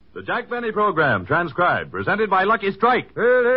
The Jack Benny Program, transcribed, presented by Lucky Strike.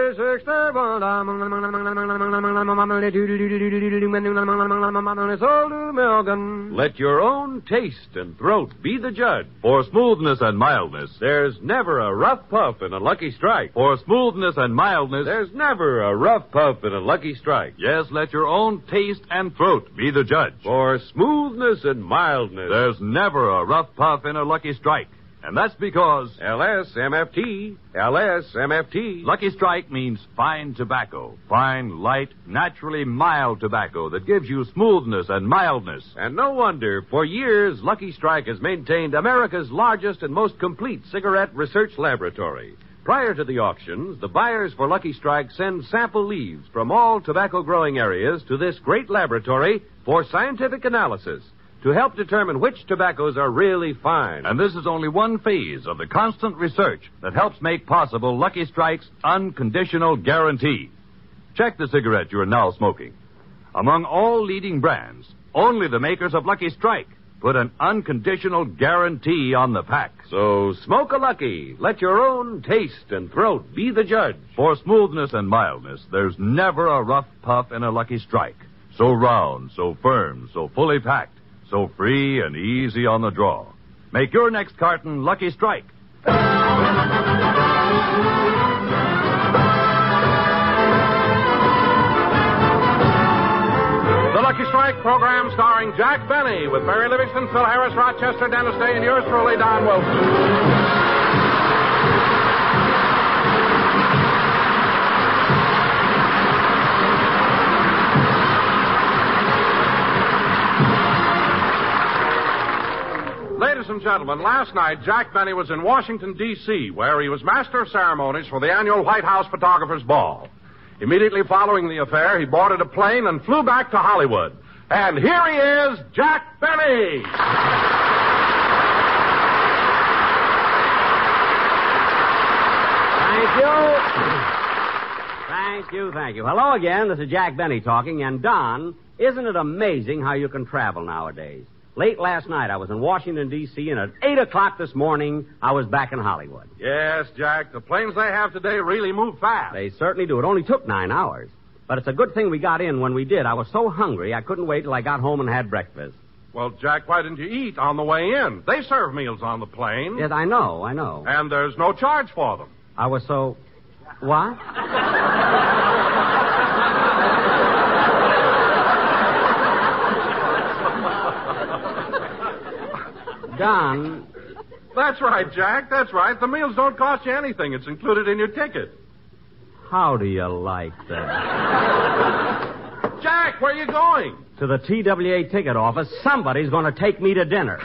Let your own taste and throat be the judge. For smoothness and mildness, there's never a rough puff in a Lucky Strike. For smoothness and mildness, there's never a rough puff in a Lucky Strike. Yes, let your own taste and throat be the judge. For smoothness and mildness, there's never a rough puff in a Lucky Strike. And that's because LSMFT. Lucky Strike means fine tobacco. Fine, light, naturally mild tobacco that gives you smoothness and mildness. And no wonder, for years, Lucky Strike has maintained America's largest and most complete cigarette research laboratory. Prior to the auctions, the buyers for Lucky Strike send sample leaves from all tobacco-growing areas to this great laboratory for scientific analysis, to help determine which tobaccos are really fine. And this is only one phase of the constant research that helps make possible Lucky Strike's unconditional guarantee. Check the cigarette you are now smoking. Among all leading brands, only the makers of Lucky Strike put an unconditional guarantee on the pack. So smoke a Lucky. Let your own taste and throat be the judge. For smoothness and mildness, there's never a rough puff in a Lucky Strike. So round, so firm, so fully packed. So free and easy on the draw. Make your next carton Lucky Strike. The Lucky Strike program starring Jack Benny with Barry Livingston, Phil Harris, Rochester, Dennis Day, and yours truly, Don Wilson. Ladies and gentlemen, last night, Jack Benny was in Washington, D.C., where he was master of ceremonies for the annual White House Photographers' Ball. Immediately following the affair, he boarded a plane and flew back to Hollywood. And here he is, Jack Benny! Thank you. Hello again. This is Jack Benny talking. And, Don, isn't it amazing how you can travel nowadays? Late last night, I was in Washington, D.C., and at 8 o'clock this morning, I was back in Hollywood. Yes, Jack, the planes they have today really move fast. They certainly do. It only took 9 hours. But it's a good thing we got in when we did. I was so hungry, I couldn't wait till I got home and had breakfast. Well, Jack, why didn't you eat on the way in? They serve meals on the plane. Yes, I know. And there's no charge for them. I was so... What? Don. That's right, Jack. That's right. The meals don't cost you anything. It's included in your ticket. How do you like that? Jack, where are you going? To the TWA ticket office. Somebody's going to take me to dinner.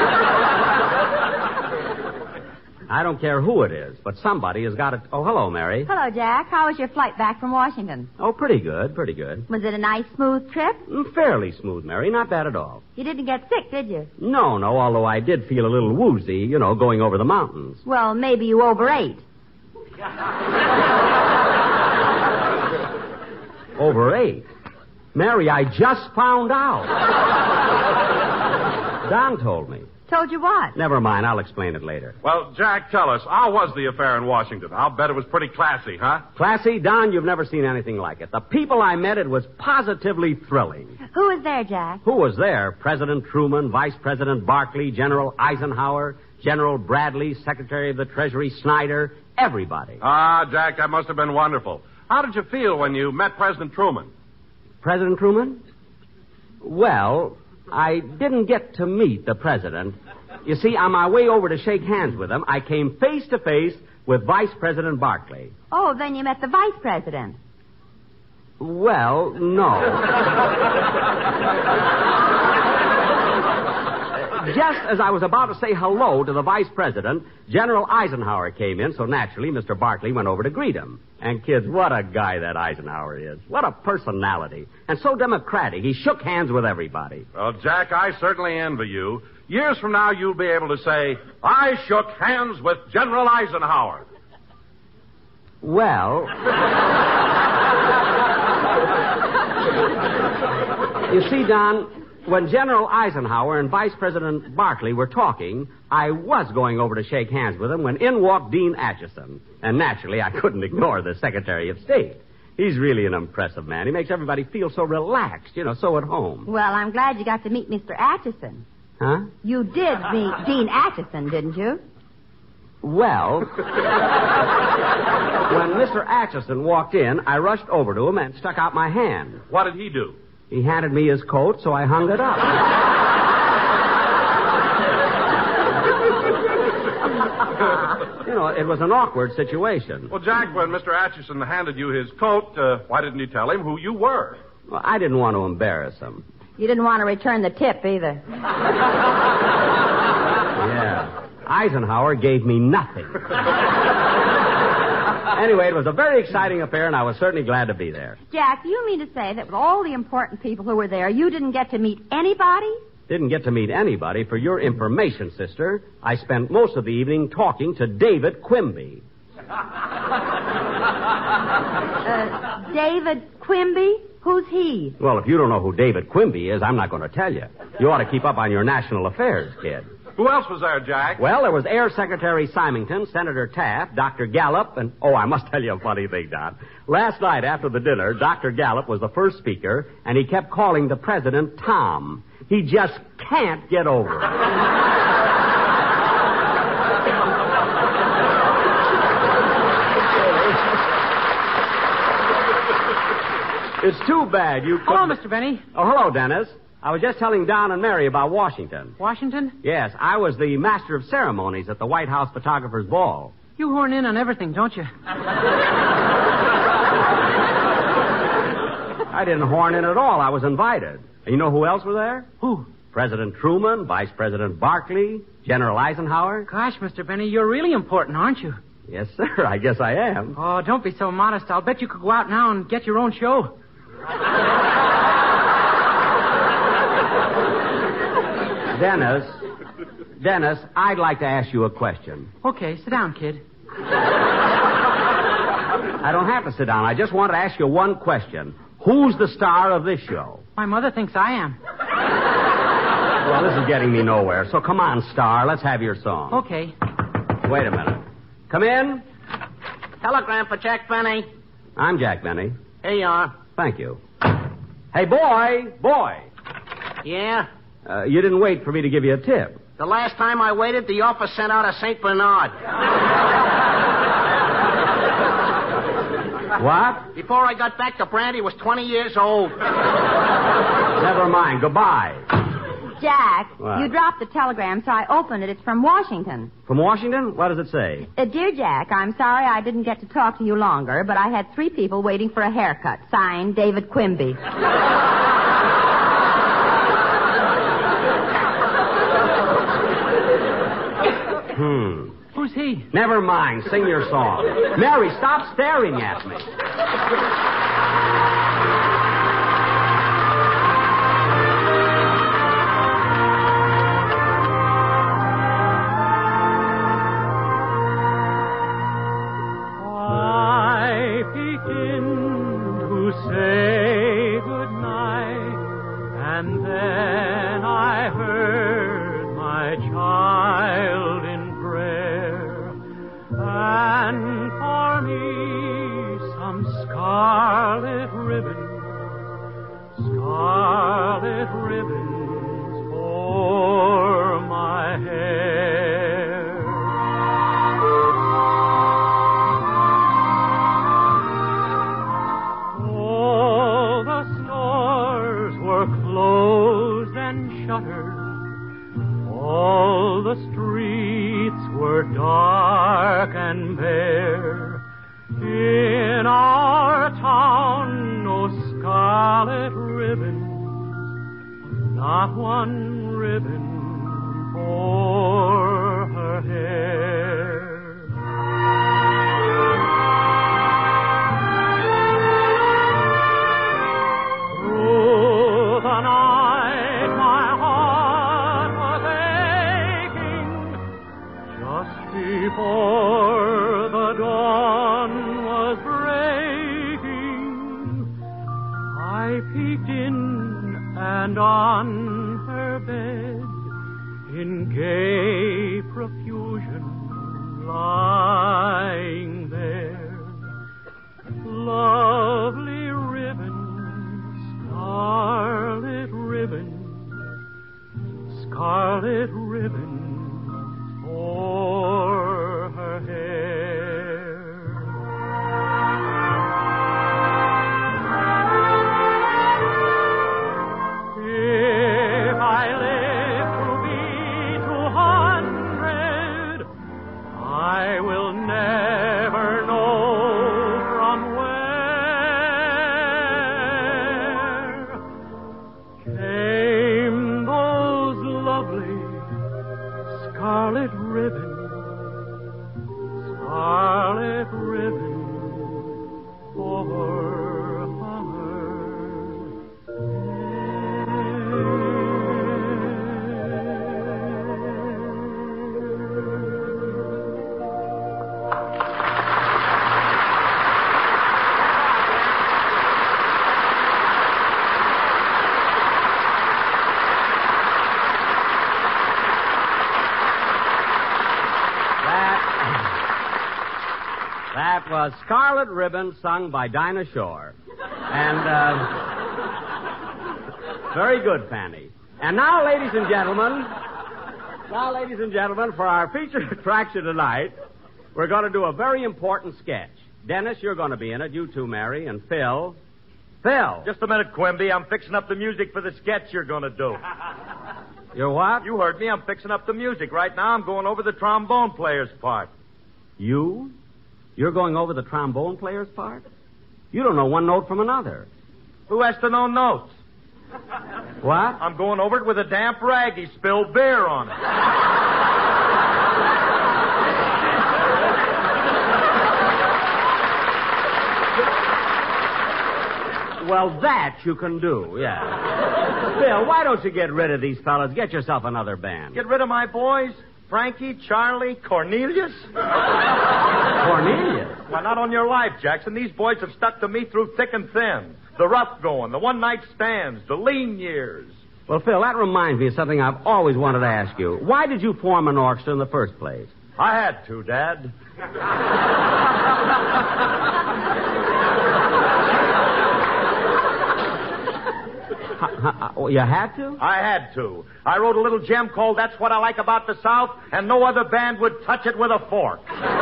I don't care who it is, but somebody has got to... Oh, hello, Mary. Hello, Jack. How was your flight back from Washington? Oh, pretty good. Was it a nice, smooth trip? Fairly smooth, Mary. Not bad at all. You didn't get sick, did you? No, although I did feel a little woozy, going over the mountains. Well, maybe you overate. Overate? Mary, I just found out. Don told me. Told you what? Never mind. I'll explain it later. Well, Jack, tell us, how was the affair in Washington? I'll bet it was pretty classy, huh? Classy? Don, you've never seen anything like it. The people I met, it was positively thrilling. Who was there, Jack? Who was there? President Truman, Vice President Barkley, General Eisenhower, General Bradley, Secretary of the Treasury Snyder, everybody. Ah, Jack, that must have been wonderful. How did you feel when you met President Truman? President Truman? Well, I didn't get to meet the president. You see, on my way over to shake hands with him, I came face to face with Vice President Barkley. Oh, then you met the vice president. Well, no. Just as I was about to say hello to the vice president, General Eisenhower came in, so naturally Mr. Barkley went over to greet him. And, kids, what a guy that Eisenhower is. What a personality. And so democratic. He shook hands with everybody. Well, Jack, I certainly envy you. Years from now, you'll be able to say, I shook hands with General Eisenhower. Well... You see, Don, When General Eisenhower and Vice President Barkley were talking, I was going over to shake hands with them when in walked Dean Acheson. And naturally, I couldn't ignore the Secretary of State. He's really an impressive man. He makes everybody feel so relaxed, so at home. Well, I'm glad you got to meet Mr. Acheson. Huh? You did meet Dean Acheson, didn't you? Well, when Mr. Acheson walked in, I rushed over to him and stuck out my hand. What did he do? He handed me his coat, so I hung it up. It was an awkward situation. Well, Jack, when Mr. Acheson handed you his coat, why didn't he tell him who you were? Well, I didn't want to embarrass him. You didn't want to return the tip either. Yeah. Eisenhower gave me nothing. Anyway, it was a very exciting affair, and I was certainly glad to be there. Jack, do you mean to say that with all the important people who were there, you didn't get to meet anybody? Didn't get to meet anybody. For your information, sister, I spent most of the evening talking to David Quimby. David Quimby? Who's he? Well, if you don't know who David Quimby is, I'm not going to tell you. You ought to keep up on your national affairs, kid. Who else was there, Jack? Well, there was Air Secretary Symington, Senator Taft, Dr. Gallup, and... Oh, I must tell you a funny thing, Don. Last night after the dinner, Dr. Gallup was the first speaker, and he kept calling the president Tom. He just can't get over it. It's too bad you couldn't... Hello, Mr. Benny. Oh, hello, Dennis. I was just telling Don and Mary about Washington. Washington? Yes, I was the master of ceremonies at the White House Photographer's Ball. You horn in on everything, don't you? I didn't horn in at all. I was invited. And you know who else was there? Who? President Truman, Vice President Barkley, General Eisenhower. Gosh, Mr. Benny, you're really important, aren't you? Yes, sir. I guess I am. Oh, don't be so modest. I'll bet you could go out now and get your own show. Dennis, I'd like to ask you a question. Okay, sit down, kid. I don't have to sit down. I just want to ask you one question. Who's the star of this show? My mother thinks I am. Well, this is getting me nowhere. So come on, star. Let's have your song. Okay. Wait a minute. Come in. Telegram for Jack Benny. I'm Jack Benny. Here you are. Thank you. Hey, boy. Yeah? You didn't wait for me to give you a tip. The last time I waited, the office sent out a St. Bernard. What? Before I got back, the brandy was 20 years old. Never mind. Goodbye. Jack, What? you dropped the telegram, so I opened it. It's from Washington. From Washington? What does it say? Dear Jack, I'm sorry I didn't get to talk to you longer, but I had 3 people waiting for a haircut. Signed, David Quimby. Who's he? Never mind. Sing your song. Mary, stop staring at me. I begin to say goodnight, and then I heard my child in prayer, and for me some scarlet ribbons for my hair. All the stores were closed and shuttered. All the streets were dark and bare. In our town, no scarlet ribbons, not one ribbon for her hair. Through the night, my heart was aching. Just before the dawn was breaking, I peeked in, and on gay profusion lying there, lovely ribbons, scarlet ribbons for her hair. If I live to be 200, I will never know from where came those lovely scarlet ribbons for her. That was Scarlet Ribbon, sung by Dinah Shore. And, very good, Fanny. And now, ladies and gentlemen, for our featured attraction tonight, we're going to do a very important sketch. Dennis, you're going to be in it. You too, Mary, and Phil. Phil! Just a minute, Quimby. I'm fixing up the music for the sketch you're going to do. You're what? You heard me. I'm fixing up the music. Right now, I'm going over the trombone player's part. You? You're going over the trombone player's part? You don't know one note from another. Who has to know notes? What? I'm going over it with a damp rag. He spilled beer on it. Well, that you can do, yeah. Phil, why don't you get rid of these fellas? Get yourself another band. Get rid of my boys? Frankie, Charlie, Cornelius? Cornelius? Why, not on your life, Jackson. These boys have stuck to me through thick and thin. The rough going, the one-night stands, the lean years. Well, Phil, that reminds me of something I've always wanted to ask you. Why did you form an orchestra in the first place? I had to, Dad. You had to? I had to. I wrote a little gem called That's What I Like About the South, and no other band would touch it with a fork.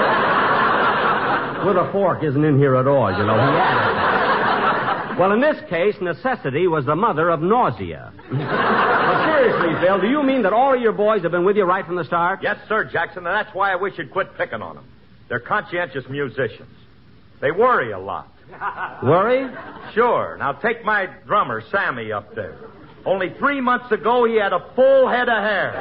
With a fork isn't in here at all, you know. He had it. Well, in this case, necessity was the mother of nausea. But seriously, Phil, do you mean that all of your boys have been with you right from the start? Yes, sir, Jackson, and that's why I wish you'd quit picking on them. They're conscientious musicians. They worry a lot. Worry? Sure. Now, take my drummer, Sammy, up there. Only 3 months ago, he had a full head of hair.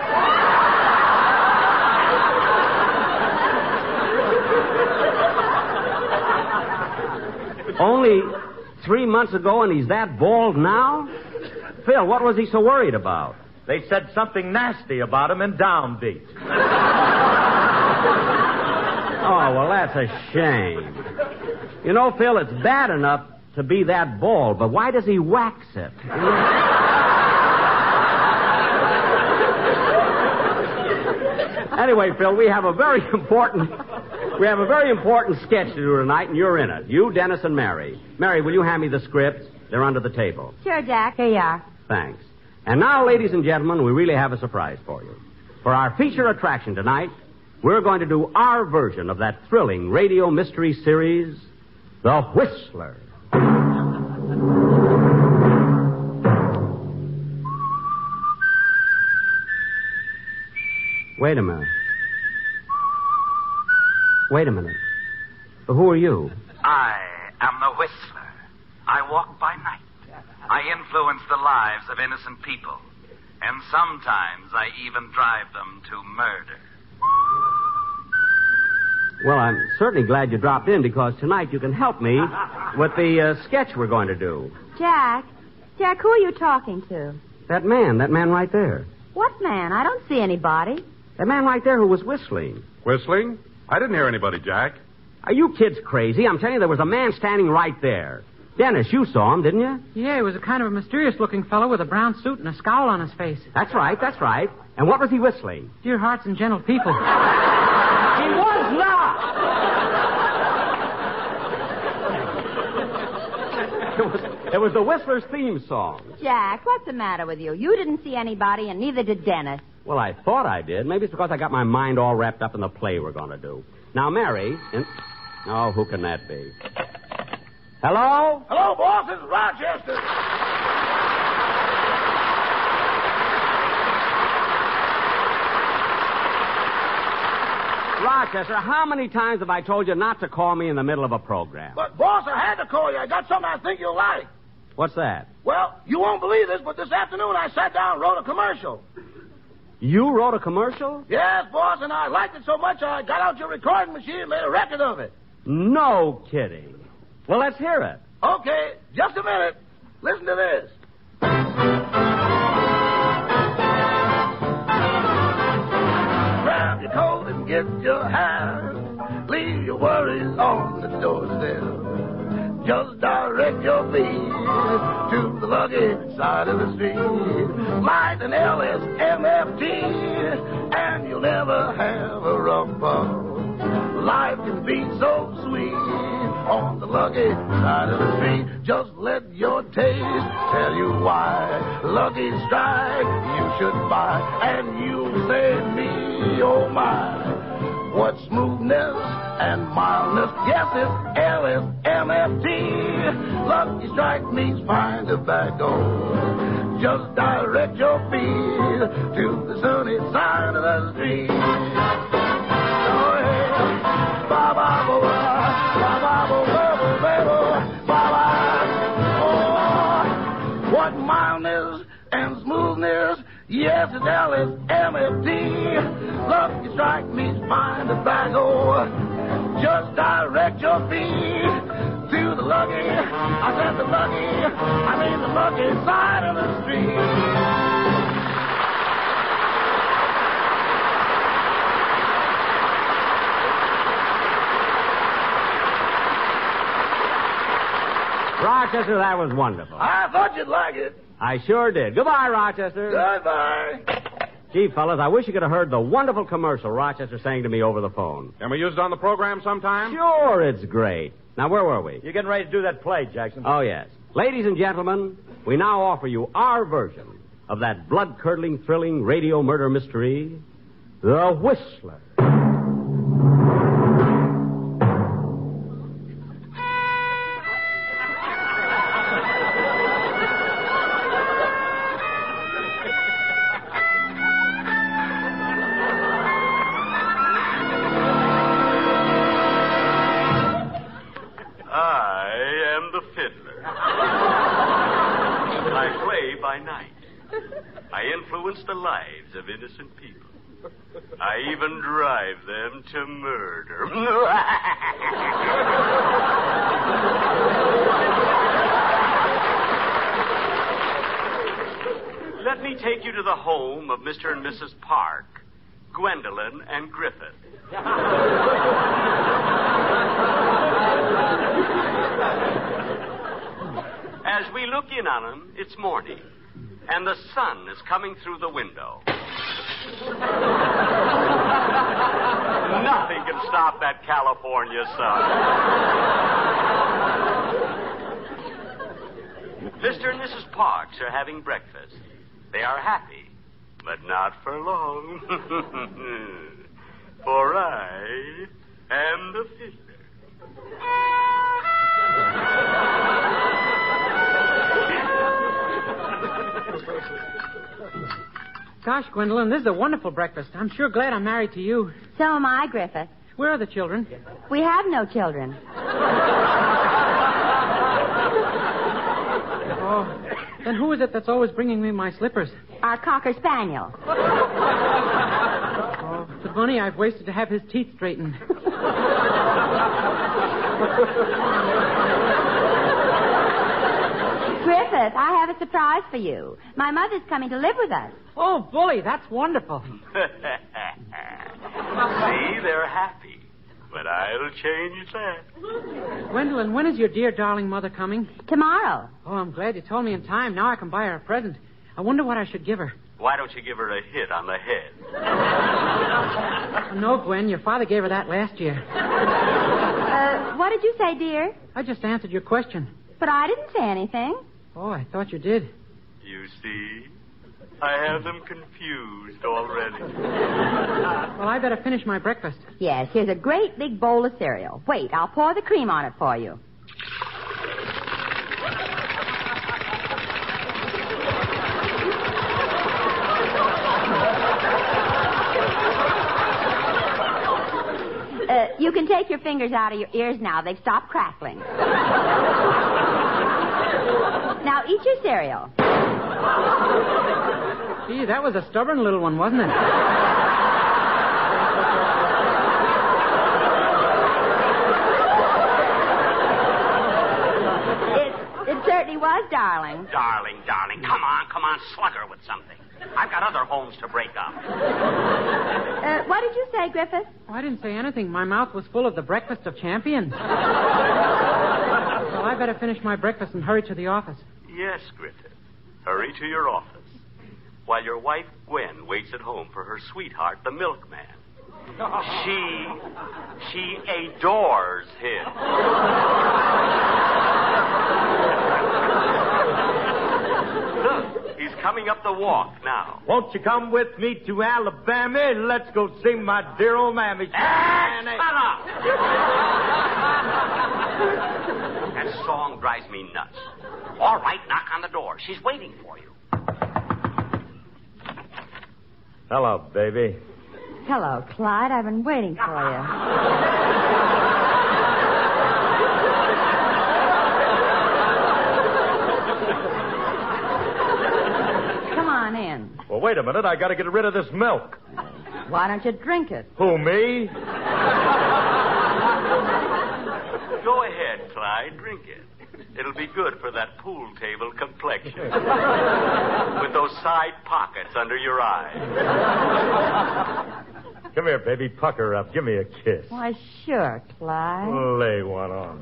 Only 3 months ago, and he's that bald now? Phil, what was he so worried about? They said something nasty about him in Downbeat. Oh, well, that's a shame. You know, Phil, it's bad enough to be that bald, but why does he wax it? Anyway, Phil, we have a very important sketch to do tonight, and you're in it. You, Dennis, and Mary. Mary, will you hand me the scripts? They're under the table. Sure, Jack. Here you are. Thanks. And now, ladies and gentlemen, we really have a surprise for you. For our feature attraction tonight, we're going to do our version of that thrilling radio mystery series, The Whistler. Wait a minute. Who are you? I am the Whistler. I walk by night. I influence the lives of innocent people. And sometimes I even drive them to murder. Well, I'm certainly glad you dropped in because tonight you can help me with the sketch we're going to do. Jack, who are you talking to? That man right there. What man? I don't see anybody. That man right there who was whistling. Whistling? I didn't hear anybody, Jack. Are you kids crazy? I'm telling you, there was a man standing right there. Dennis, you saw him, didn't you? Yeah, he was a kind of a mysterious-looking fellow with a brown suit and a scowl on his face. That's right. And what was he whistling? Dear hearts and gentle people. He was not! It was the Whistler's theme song. Jack, what's the matter with you? You didn't see anybody, and neither did Dennis. Well, I thought I did. Maybe it's because I got my mind all wrapped up in the play we're going to do. Now, Mary... Oh, who can that be? Hello? Hello, boss. This is Rochester. Rochester, how many times have I told you not to call me in the middle of a program? But, boss, I had to call you. I got something I think you'll like. What's that? Well, you won't believe this, but this afternoon I sat down and wrote a commercial. You wrote a commercial? Yes, boss, and I liked it so much I got out your recording machine and made a record of it. No kidding. Well, let's hear it. Okay, just a minute. Listen to this. Grab your coat and get your hat. Leave your worries on the doorstep. Just direct your feet to the lucky side of the street. Light an LSMFT, and you'll never have a rough puff. Life can be so sweet on the lucky side of the street. Just let your taste tell you why. Lucky Strike you should buy, and you'll say me, oh my. What smoothness and mildness. Yes, it's LSMFT. Lucky Strike means fine tobacco. Just direct your feet to the sunny side of the street. Oh, hey. Ba-ba-ba-ba, ba-ba-ba-ba-ba-ba, ba-ba. Oh, what mildness and smoothness. Yes, it's LSMFT. Lucky Strike means fine tobacco. Just direct your feet to the lucky, I said the lucky side of the street. Rochester, that was wonderful. I thought you'd like it. I sure did. Goodbye, Rochester. Goodbye. Gee, fellas, I wish you could have heard the wonderful commercial Rochester sang to me over the phone. Can we use it on the program sometime? Sure, it's great. Now, where were we? You're getting ready to do that play, Jackson. Oh, yes. Ladies and gentlemen, we now offer you our version of that blood-curdling, thrilling radio murder mystery, The Whistler. The lives of innocent people. I even drive them to murder. Let me take you to the home of Mr. and Mrs. Park, Gwendolyn and Griffith. As we look in on them, it's morning. And the sun is coming through the window. Nothing can stop that California sun. Mr. and Mrs. Parks are having breakfast. They are happy, but not for long. For I am the fiddler. Gosh, Gwendolyn, this is a wonderful breakfast. I'm sure glad I'm married to you. So am I, Griffith. Where are the children? We have no children. Oh, then who is it that's always bringing me my slippers? Our Cocker Spaniel. Oh, the money I've wasted to have his teeth straightened. Griffith, I have a surprise for you. My mother's coming to live with us. Oh, bully, that's wonderful. See, they're happy. But I'll change that. Gwendolyn, when is your dear darling mother coming? Tomorrow. Oh, I'm glad you told me in time. Now I can buy her a present. I wonder what I should give her. Why don't you give her a hit on the head? Oh, no, Gwen. Your father gave her that last year. What did you say, dear? I just answered your question. But I didn't say anything. Oh, I thought you did. You see? I have them confused already. Well, I better finish my breakfast. Yes, here's a great big bowl of cereal. Wait, I'll pour the cream on it for you. You can take your fingers out of your ears now. They've stopped crackling. Now eat your cereal. Gee, that was a stubborn little one, wasn't it? It certainly was, darling. Darling. Come on, slug her with something. I've got other homes to break up. What did you say, Griffith? Oh, I didn't say anything. My mouth was full of the breakfast of champions. Well, I better finish my breakfast and hurry to the office. Yes, Griffith. Hurry to your office. While your wife, Gwen, waits at home for her sweetheart, the milkman. She adores him. Look, he's coming up the walk now. Won't you come with me to Alabama? Let's go see my dear old mammy. Shut up! That song drives me nuts. All right, knock on the door. She's waiting for you. Hello, baby. Hello, Clyde. I've been waiting for you. Come on in. Well, wait a minute. I got to get rid of this milk. Why don't you drink it? Who, me? Go ahead, Clyde. Drink it. It'll be good for that pool table complexion. With those side pockets under your eyes. Come here, baby. Pucker up. Give me a kiss. Why, sure, Clyde. Lay one on.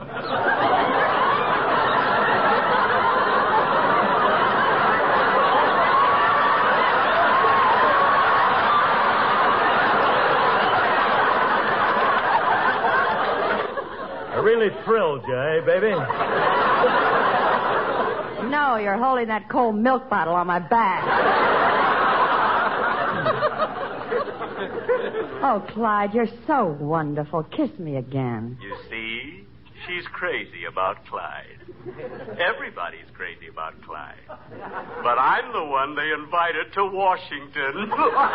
I really thrilled you, eh, baby? No, you're holding that cold milk bottle on my back. Oh, Clyde, you're so wonderful. Kiss me again. You see? She's crazy about Clyde. Everybody's crazy about Clyde. But I'm the one they invited to Washington.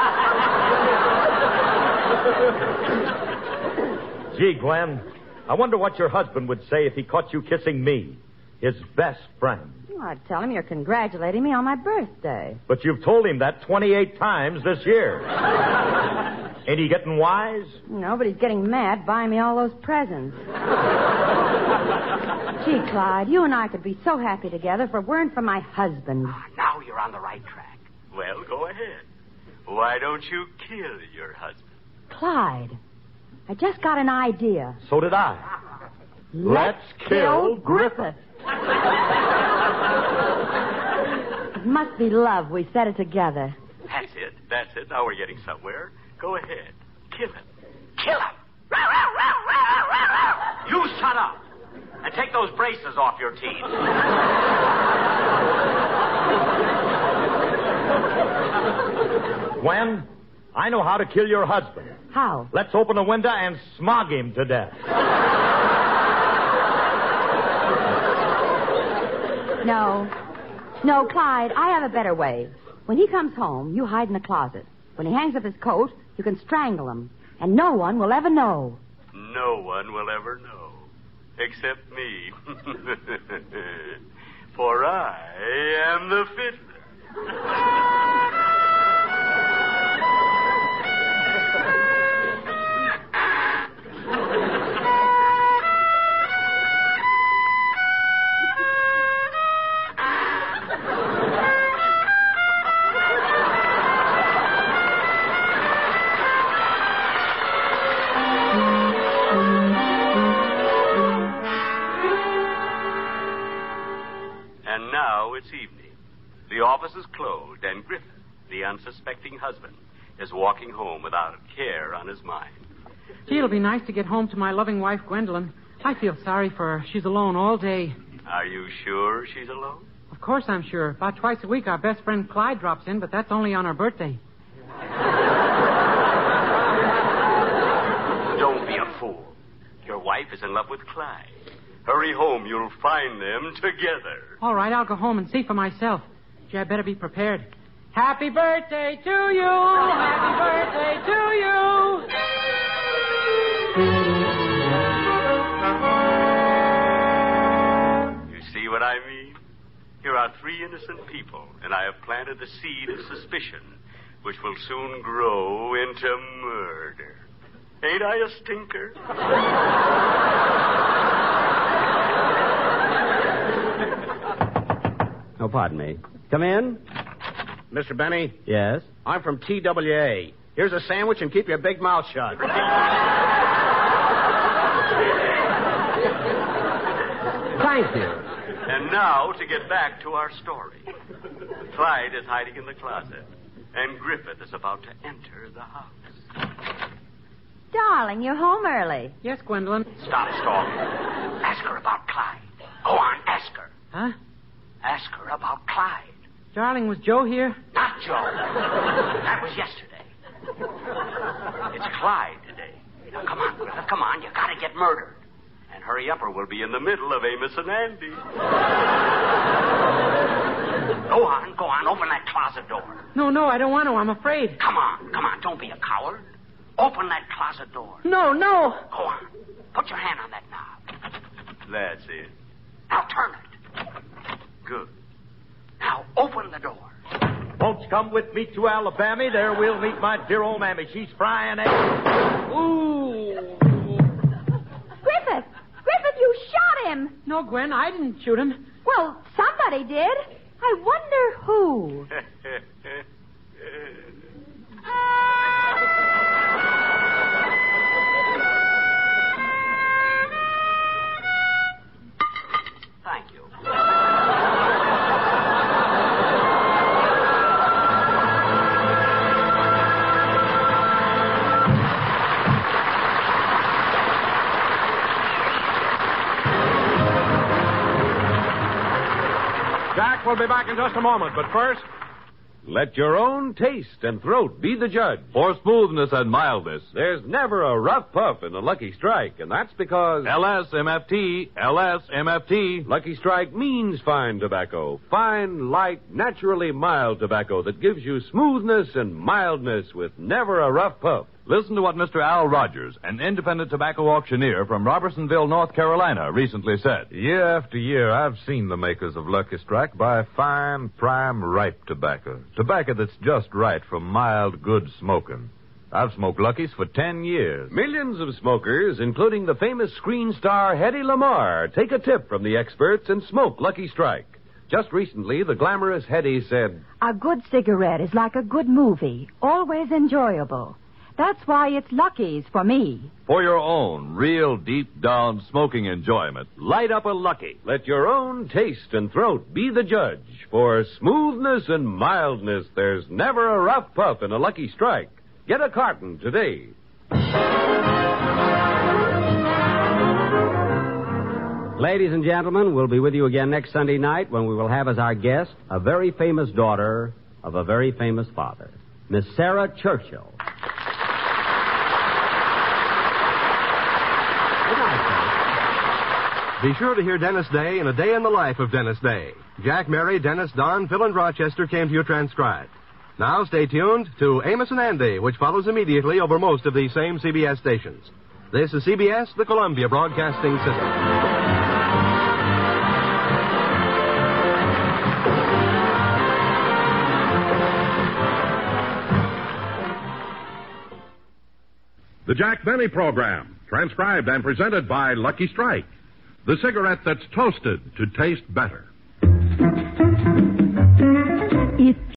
Gee, Gwen, I wonder what your husband would say if he caught you kissing me, his best friend. Well, I'd tell him you're congratulating me on my birthday. But you've told him that 28 times this year. Ain't he getting wise? No, but he's getting mad buying me all those presents. Gee, Clyde, you and I could be so happy together if it weren't for my husband. Now you're on the right track. Well, go ahead. Why don't you kill your husband? Clyde, I just got an idea. So did I. Let's kill Griffith. It must be love. We said it together. That's it. Now we're getting somewhere. Go ahead. Kill him. Kill him. You shut up. And take those braces off your teeth. Gwen, I know how to kill your husband. How? Let's open a window and smog him to death. No, Clyde, I have a better way. When he comes home, you hide in the closet. When he hangs up his coat, you can strangle him. And no one will ever know. No one will ever know. Except me. For I am the fiddler. it's evening. The office is closed, and Griffith, the unsuspecting husband, is walking home without a care on his mind. Gee, it'll be nice to get home to my loving wife, Gwendolyn. I feel sorry for her. She's alone all day. Are you sure she's alone? Of course I'm sure. About twice a week, our best friend Clyde drops in, but that's only on her birthday. Don't be a fool. Your wife is in love with Clyde. Hurry home. You'll find them together. All right, I'll go home and see for myself. Gee, I better be prepared. Happy birthday to you! Happy birthday to you! You see what I mean? Here are three innocent people, and I have planted the seed of suspicion, which will soon grow into murder. Ain't I a stinker? Oh, pardon me. Come in. Mr. Benny? Yes? I'm from TWA. Here's a sandwich and keep your big mouth shut. Thank you. And now to get back to our story. Clyde is hiding in the closet, and Griffith is about to enter the house. Darling, you're home early. Yes, Gwendolyn. Stop stalking. Ask her about Clyde. Go on, ask her. Huh? Ask her about Clyde. Darling, was Joe here? Not Joe. That was yesterday. It's Clyde today. Now, come on, Griffith, come on. You gotta get murdered. And hurry up or we'll be in the middle of Amos and Andy. Go on, open that closet door. No, I don't want to. I'm afraid. Come on, don't be a coward. Open that closet door. No. Go on. Put your hand on that knob. That's it. Now turn it. Good. Now open the door. Folks, come with me to Alabama. There we'll meet my dear old mammy. She's frying eggs. Ooh. Griffith, you shot him. No, Gwen, I didn't shoot him. Well, somebody did. I wonder who. Thank you. Jack will be back in just a moment, but first... Let your own taste and throat be the judge. For smoothness and mildness, there's never a rough puff in a Lucky Strike, and that's because LSMFT, Lucky Strike means fine tobacco. Fine, light, naturally mild tobacco that gives you smoothness and mildness with never a rough puff. Listen to what Mr. Al Rogers, an independent tobacco auctioneer from Robertsonville, North Carolina, recently said. Year after year, I've seen the makers of Lucky Strike buy fine, prime, ripe tobacco. Tobacco that's just right for mild, good smoking. I've smoked Luckies for 10 years. Millions of smokers, including the famous screen star Hedy Lamarr, take a tip from the experts and smoke Lucky Strike. Just recently, the glamorous Hedy said, "A good cigarette is like a good movie, always enjoyable. That's why it's Lucky's for me." For your own real deep-down smoking enjoyment, light up a Lucky. Let your own taste and throat be the judge. For smoothness and mildness, there's never a rough puff in a Lucky Strike. Get a carton today. Ladies and gentlemen, we'll be with you again next Sunday night when we will have as our guest a very famous daughter of a very famous father, Miss Sarah Churchill. Be sure to hear Dennis Day in A Day in the Life of Dennis Day. Jack, Mary, Dennis, Don, Phil, and Rochester came to you transcribed. Now stay tuned to Amos and Andy, which follows immediately over most of these same CBS stations. This is CBS, the Columbia Broadcasting System. The Jack Benny Program, transcribed and presented by Lucky Strike, the cigarette that's toasted to taste better.